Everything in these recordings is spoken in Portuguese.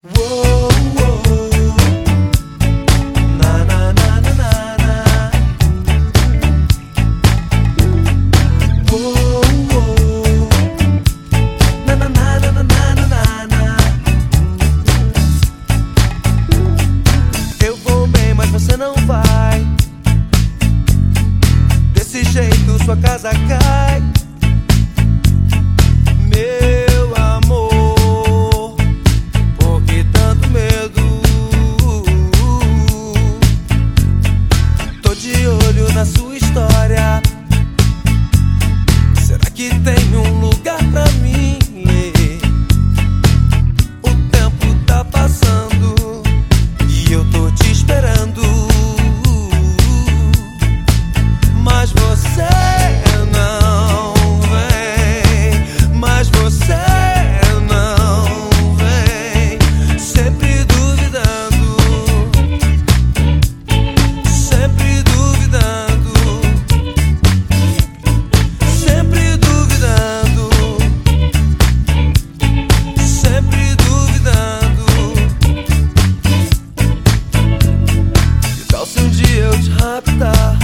Uou, uou. Na, na, na, na, na, na. Uou, uou. Na, na, na, na, na, na, na, na. Eu vou bem, mas você não vai. Desse jeito sua casa cai. Meu amor, por que tanto medo? Tô de olho na sua história. Será que tem um lugar pra mim? O tempo tá passando e eu tô te esperando, mas você não vem, mas você não vem, sempre duvidando, sempre duvidando, sempre duvidando, sempre duvidando. Que tal se um dia eu te raptar,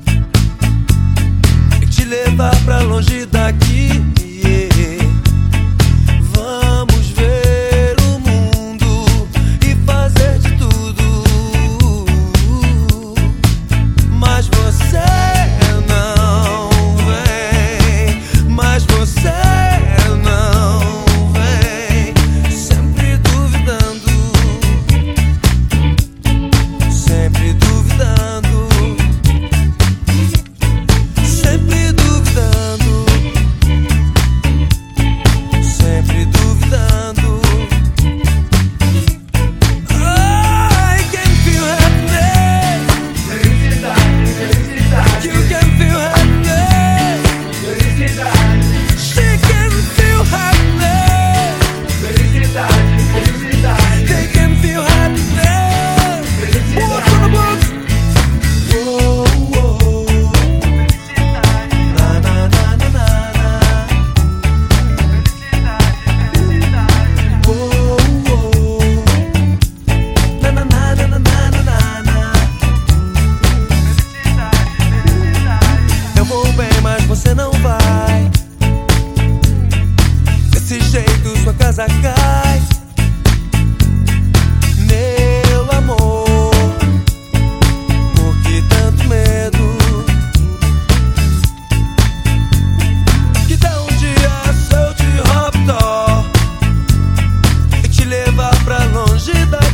levar pra longe daqui? Vamos ver o mundo e fazer de tudo, mas você não vem, mas você não vem, sempre duvidando, sempre duvidando, sempre duvidando, sempre duvidando. I can feel happiness. Felicidade, felicidade. You can feel happiness. Felicidade, She can feel happiness. felicidade, felicidade. They can feel happiness. What's on the books? Whoa, whoa. Na, na, na, na, na, na. Whoa, whoa. Na, na, na, na, na, na, na, na. Eu vou bem, mas você não vai. Desse jeito sua casa cai. Meu amor, por que tanto medo? Que tal um dia se eu te raptar e te levar pra longe daqui?